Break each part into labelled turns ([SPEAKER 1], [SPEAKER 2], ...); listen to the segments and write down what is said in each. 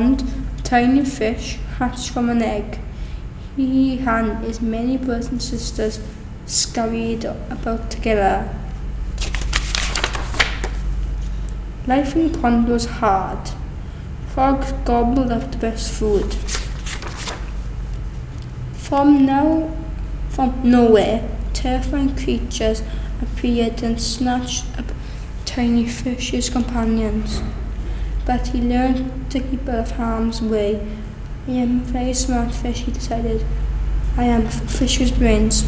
[SPEAKER 1] A tiny fish hatched from an egg. He and his many brothers and sisters scurried about together. Life in the pond was hard. Frogs gobbled up the best food. From nowhere, terrifying creatures appeared and snatched up tiny fish's companions. But he learned to keep out of harm's way. I am a very smart fish, he decided. I am a fish with brains.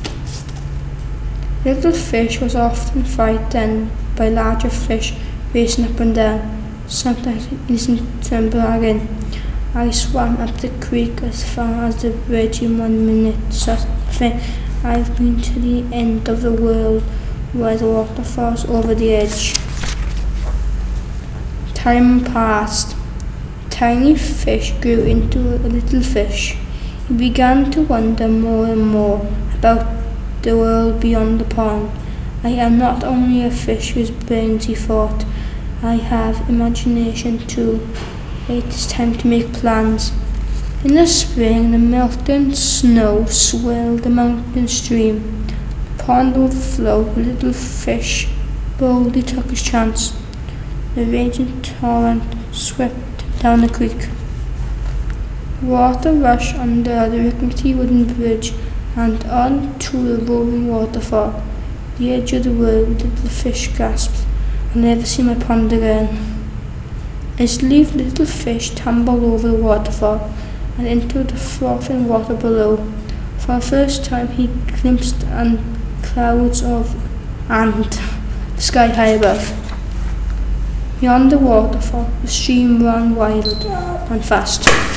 [SPEAKER 1] Little fish was often frightened by larger fish racing up and down. Sometimes he listened to them bragging. I swam up the creek as far as the bridge in 1 minute. Something I've been to the end of the world where the water falls over the edge. Time passed. Tiny fish grew into a little fish. He began to wonder more and more about the world beyond the pond. I am not only a fish with brains, he thought. I have imagination too. It is time to make plans. In the spring, the melting snow swelled the mountain stream. The pond overflowed. The little fish boldly took his chance. The raging torrent swept down the creek. Water rushed under the rickety wooden bridge and on to the roaring waterfall. The edge of the world, the little fish gasped. I'll never see my pond again. His little fish tumbled over the waterfall and into the frothing water below. For the first time he glimpsed clouds of and the sky high above. Beyond the waterfall, the stream ran wild and fast.